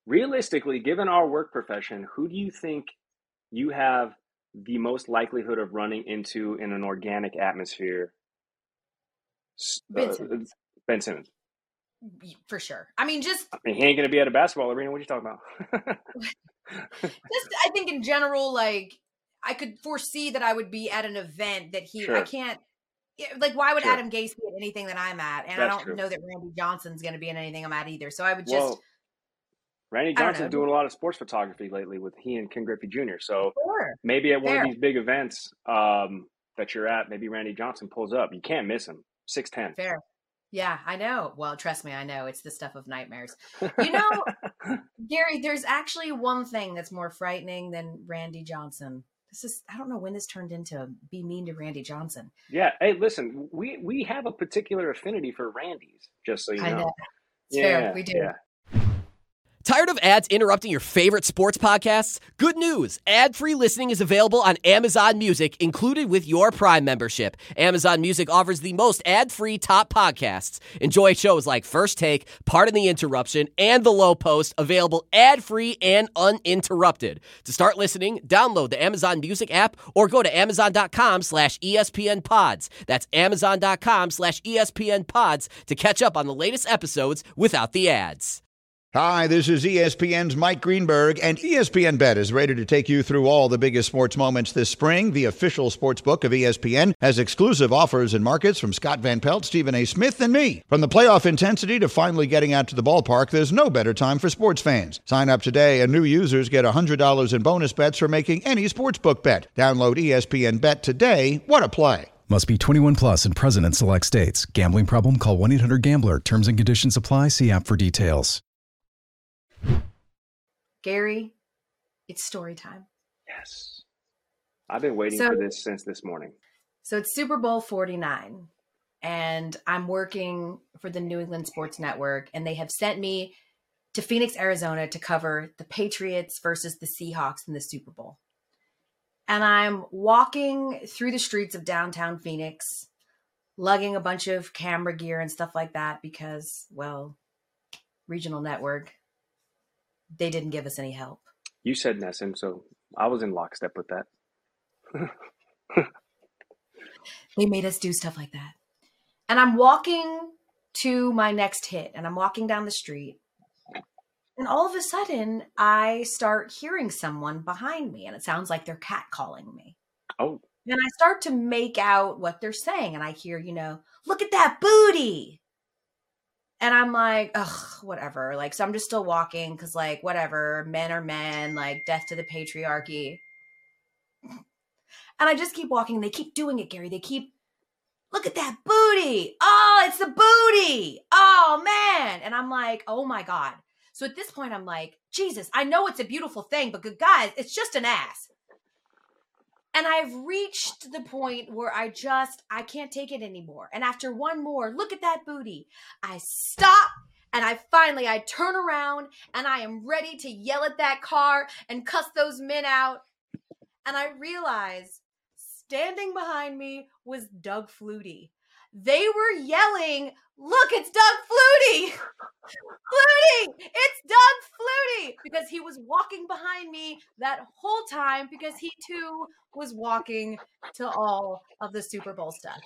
realistically, given our work profession, who do you think you have the most likelihood of running into in an organic atmosphere? Ben Simmons. Ben Simmons. For sure. I mean, he ain't going to be at a basketball arena. What are you talking about? I think in general, like, I could foresee that I would be at an event that I can't, like, why would Adam Gase be at anything that I'm at? And I don't know that Randy Johnson's going to be in anything I'm at either. So I would just. Randy Johnson's doing a lot of sports photography lately with he and Ken Griffey Jr. So maybe at one of these big events that you're at, maybe Randy Johnson pulls up. You can't miss him. 6'10". Fair. Yeah, I know. Well, trust me, I know. It's the stuff of nightmares. You know, Gary, there's actually one thing that's more frightening than Randy Johnson. I don't know when this turned into be mean to Randy Johnson. Yeah. Hey, listen, we have a particular affinity for Randy's, just so you know. I know. It's fair. We do. Yeah. Tired of ads interrupting your favorite sports podcasts? Good news. Ad-free listening is available on Amazon Music, included with your Prime membership. Amazon Music offers the most ad-free top podcasts. Enjoy shows like First Take, Pardon the Interruption, and The Low Post, available ad-free and uninterrupted. To start listening, download the Amazon Music app or go to Amazon.com/ESPN Pods. That's Amazon.com/ESPN Pods to catch up on the latest episodes without the ads. Hi, this is ESPN's Mike Greenberg, and ESPN Bet is ready to take you through all the biggest sports moments this spring. The official sports book of ESPN has exclusive offers and markets from Scott Van Pelt, Stephen A. Smith, and me. From the playoff intensity to finally getting out to the ballpark, there's no better time for sports fans. Sign up today, and new users get $100 in bonus bets for making any sportsbook bet. Download ESPN Bet today. What a play. Must be 21 plus and present in select states. Gambling problem? Call 1-800-GAMBLER. Terms and conditions apply. See app for details. Gary, it's story time. Yes. I've been waiting for this since this morning. So it's Super Bowl 49, and I'm working for the New England Sports Network, and they have sent me to Phoenix, Arizona to cover the Patriots versus the Seahawks in the Super Bowl. And I'm walking through the streets of downtown Phoenix, lugging a bunch of camera gear and stuff like that because, well, regional network, they didn't give us any help. You said NESN, so I was in lockstep with that. They made us do stuff like that. And I'm walking to my next hit, and I'm walking down the street. And all of a sudden, I start hearing someone behind me, and it sounds like they're catcalling me. Oh. And I start to make out what they're saying, and I hear, look at that booty. And I'm like, ugh, whatever. Like, so I'm just still walking because, like, whatever, men are men, like, death to the patriarchy. And I just keep walking. They keep doing it, Gary. They keep, look at that booty. Oh, it's the booty. Oh, man. And I'm like, oh, my God. So at this point, I'm like, Jesus, I know it's a beautiful thing, but good guys, it's just an ass. And I've reached the point where I can't take it anymore. And after one more, look at that booty, I stop and I turn around and I am ready to yell at that car and cuss those men out. And I realize standing behind me was Doug Flutie. They were yelling, look, it's Doug Flutie. Flutie, it's Doug Flutie. Because he was walking behind me that whole time because he too was walking to all of the Super Bowl stuff.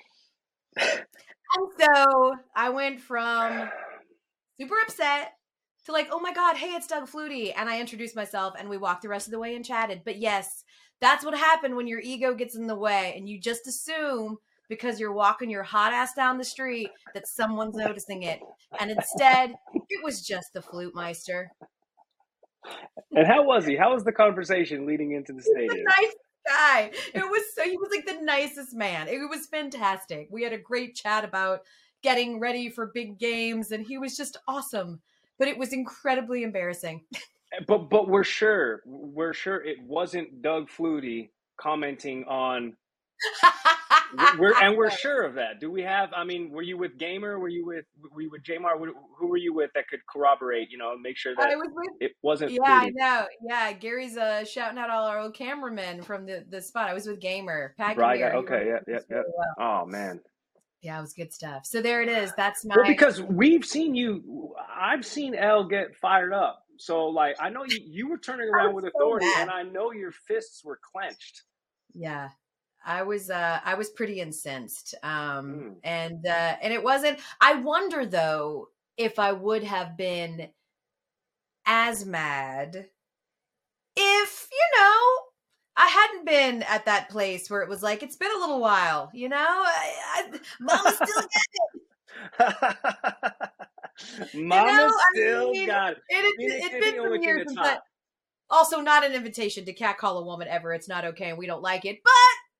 And so I went from super upset to like, oh my God, hey, it's Doug Flutie. And I introduced myself and we walked the rest of the way and chatted. But yes, that's what happened when your ego gets in the way and you just assume because you're walking your hot ass down the street that someone's noticing it. And instead, it was just the Flute Meister. And how was he? How was the conversation leading into the stadium? He was a nice guy. He was like the nicest man. It was fantastic. We had a great chat about getting ready for big games, and he was just awesome. But it was incredibly embarrassing. But we're sure it wasn't Doug Flutie commenting on we're sure of that. Do we have? I mean, were you with Gamer? Were you with Jamar? Who were you with that could corroborate? Make sure that it wasn't. Yeah, Flutie. I know. Yeah, Gary's shouting out all our old cameramen from the spot. I was with Gamer. Right. Okay. Yeah. Well. Oh man. Yeah, it was good stuff. So there it is. That's my. Well, because we've seen you. I've seen Elle get fired up. So like, I know you were turning around with authority, and I know your fists were clenched. Yeah. I was pretty incensed. And it wasn't, I wonder though, if I would have been as mad if, I hadn't been at that place where it was like, it's been a little while, Mama still got it. Mama still got it. It's been some years since that. Also, not an invitation to catcall a woman ever. It's not okay, and we don't like it. But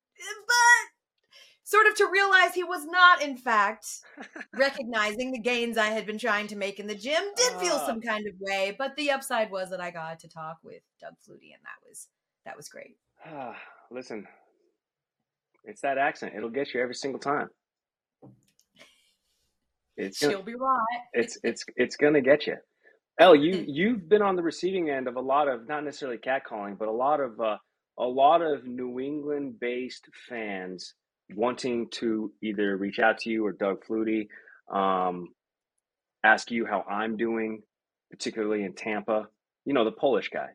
sort of to realize he was not, in fact, recognizing the gains I had been trying to make in the gym did feel some kind of way. But the upside was that I got to talk with Doug Flutie, and that was great. Listen, it's that accent. It'll get you every single time. She'll be right. It's gonna get you. Elle, you've been on the receiving end of a lot of, not necessarily catcalling, but a lot of New England-based fans wanting to either reach out to you or Doug Flutie, ask you how I'm doing, particularly in Tampa. The Polish guy.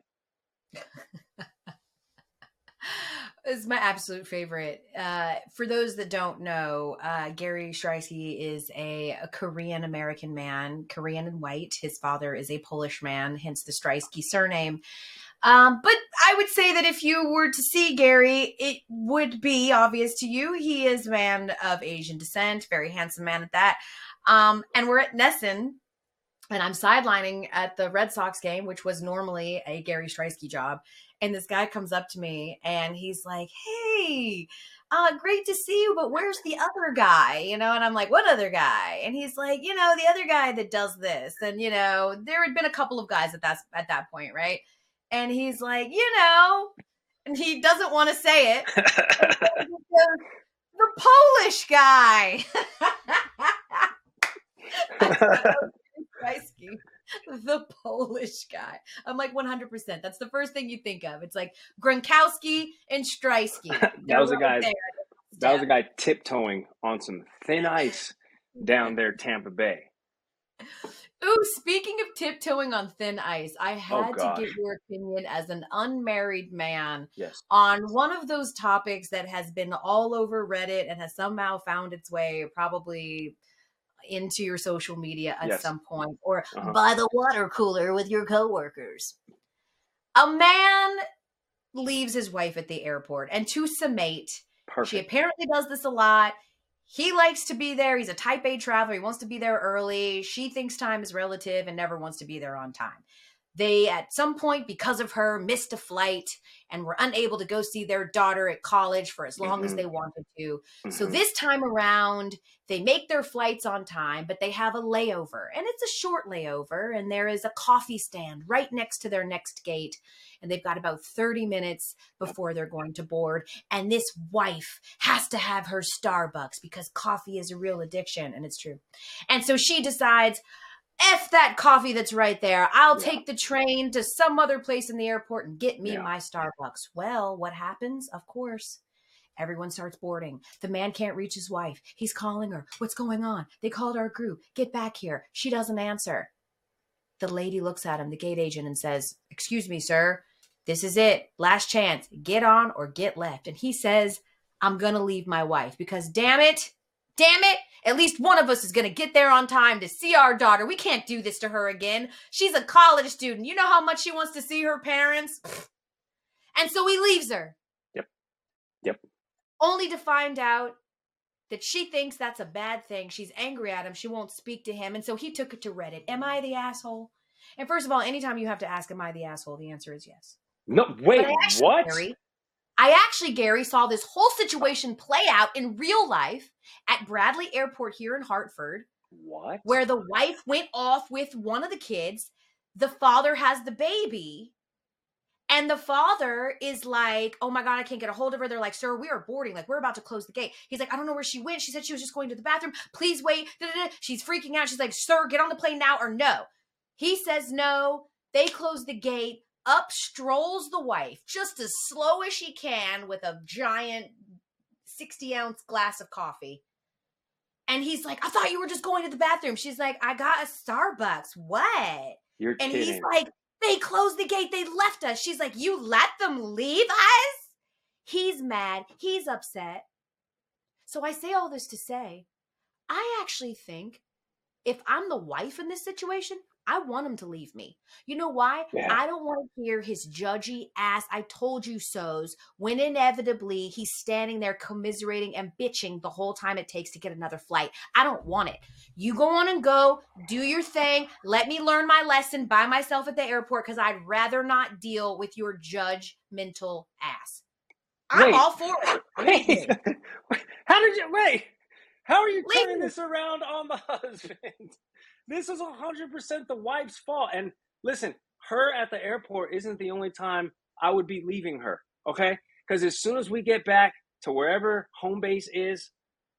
It's my absolute favorite. For those that don't know, Gary Striewski is a Korean-American man, Korean and white. His father is a Polish man, hence the Striewski surname. But I would say that if you were to see Gary, it would be obvious to you. He is a man of Asian descent, very handsome man at that. And we're at Nesson, and I'm sidelining at the Red Sox game, which was normally a Gary Striewski job. And this guy comes up to me and he's like, hey, great to see you, but where's the other guy? And I'm like, what other guy? And he's like, the other guy that does this. And, there had been a couple of guys at that point, right? And he's like, and he doesn't want to say it. And he goes, the Polish guy. The Polish guy. I'm like 100%. That's the first thing you think of. It's like Gronkowski and Striewski. That was a guy tiptoeing on some thin ice down there, Tampa Bay. Ooh, speaking of tiptoeing on thin ice, I had to get your opinion as an unmarried man on one of those topics that has been all over Reddit and has somehow found its way probably into your social media at some point, or by the water cooler with your coworkers. A man leaves his wife at the airport, and to summate, she apparently does this a lot. He likes to be there. He's a type A traveler. He wants to be there early. She thinks time is relative and never wants to be there on time. They, at some point, because of her, missed a flight and were unable to go see their daughter at college for as long as they wanted to. So this time around, they make their flights on time, but they have a layover. And it's a short layover, and there is a coffee stand right next to their next gate. And they've got about 30 minutes before they're going to board. And this wife has to have her Starbucks because coffee is a real addiction, and it's true. And so she decides, F that coffee that's right there. I'll take the train to some other place in the airport and get me my Starbucks. Well, what happens? Of course, everyone starts boarding. The man can't reach his wife. He's calling her. What's going on? They called our group. Get back here. She doesn't answer. The lady looks at him, the gate agent, and says, excuse me, sir. This is it. Last chance. Get on or get left. And he says, I'm going to leave my wife because damn it, at least one of us is going to get there on time to see our daughter. We can't do this to her again. She's a college student. You know how much she wants to see her parents? And so he leaves her. Yep. Only to find out that she thinks that's a bad thing. She's angry at him. She won't speak to him. And so he took it to Reddit. Am I the asshole? And first of all, anytime you have to ask, am I the asshole? The answer is yes. No, wait, what? Gary, saw this whole situation play out in real life at Bradley Airport here in Hartford. What? Where the wife went off with one of the kids. The father has the baby. And the father is like, oh my God, I can't get a hold of her. They're like, sir, we are boarding. Like, we're about to close the gate. He's like, I don't know where she went. She said she was just going to the bathroom. Please wait. She's freaking out. She's like, sir, get on the plane now or no. He says no. They close the gate. Up strolls the wife, just as slow as she can, with a giant 60-ounce glass of coffee. And he's like, I thought you were just going to the bathroom. She's like, I got a Starbucks. What? You're kidding. He's like, They closed the gate. They left us. She's like, you let them leave us? He's mad. He's upset. So I say all this to say, I actually think if I'm the wife in this situation, I want him to leave me. You know why? Yeah. I don't want to hear his judgy ass, I told you so's, when inevitably he's standing there commiserating and bitching the whole time it takes to get another flight. I don't want it. You go on and go, do your thing. Let me learn my lesson by myself at the airport because I'd rather not deal with your judgmental ass. I'm all for it. Wait. How are you Leave turning me. this around on the husband? This is 100% the wife's fault. And listen, her at the airport isn't the only time I would be leaving her, okay? Because as soon as we get back to wherever home base is,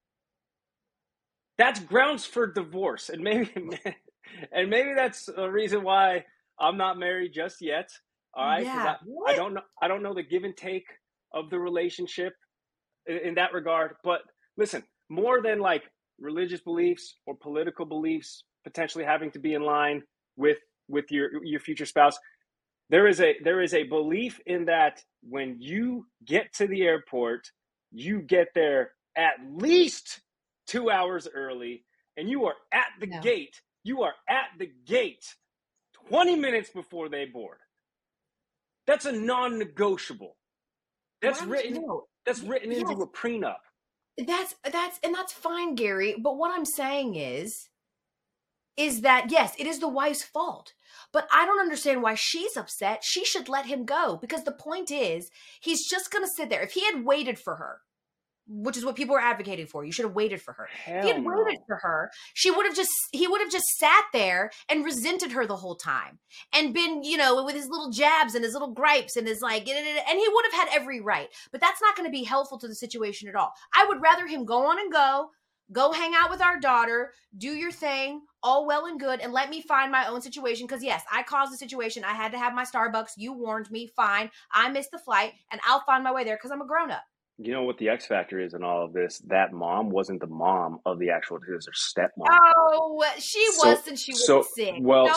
that's grounds for divorce. And maybe that's a reason why I'm not married just yet. All right, Yeah. I don't know the give and take of the relationship in that regard. But listen, more than like religious beliefs or political beliefs potentially having to be in line with your future spouse, there is a belief in that when you get to the airport, you get there at least 2 hours early, and you are at the gate. You are at the gate 20 minutes before they board. That's a non-negotiable. That's written into a prenup. That's fine, Gary. But what I'm saying is that, yes, it is the wife's fault. But I don't understand why she's upset. She should let him go because the point is he's just going to sit there. If he had waited for her, which is what people are advocating for, you should have waited for her. If he had waited for her, he would have just sat there and resented her the whole time and been, with his little jabs and his little gripes and his and he would have had every right. But that's not going to be helpful to the situation at all. I would rather him go on and go hang out with our daughter, do your thing, all well and good, and let me find my own situation. Because yes, I caused the situation. I had to have my Starbucks. You warned me. Fine. I missed the flight and I'll find my way there because I'm a grown-up. You know what the X factor is in all of this? That mom wasn't the mom of the actual, it was her stepmom. Oh, she was since she was sick.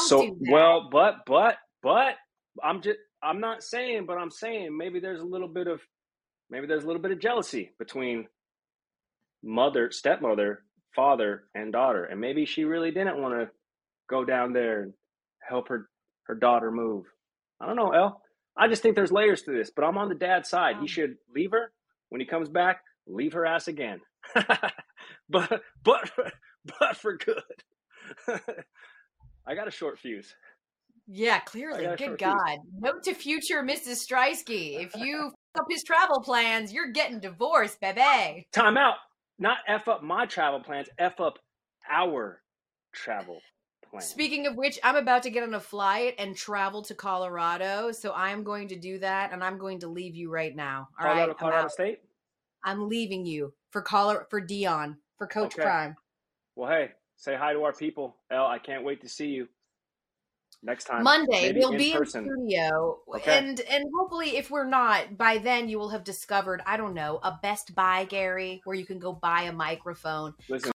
But I'm not saying, but I'm saying maybe there's a little bit of jealousy between stepmother, father, and daughter. And maybe she really didn't want to go down there and help her daughter move. I don't know, Elle. I just think there's layers to this, but I'm on the dad's side. He should leave her. When he comes back, leave her ass again. but for good. I got a short fuse. Yeah, clearly. Good God. Note to future Mrs. Streisky. If you f up his travel plans, you're getting divorced, baby. Time out. Not F up my travel plans, F up our travel plans. Speaking of which, I'm about to get on a flight and travel to Colorado. So I'm going to do that, and I'm going to leave you right now. All right? Colorado State? I'm leaving you for Dion, for Coach Prime. Well, hey, say hi to our people. Elle, I can't wait to see you next time. Monday, we'll be in studio. Okay. And hopefully, if we're not, by then you will have discovered, I don't know, a Best Buy, Gary, where you can go buy a microphone. Listen.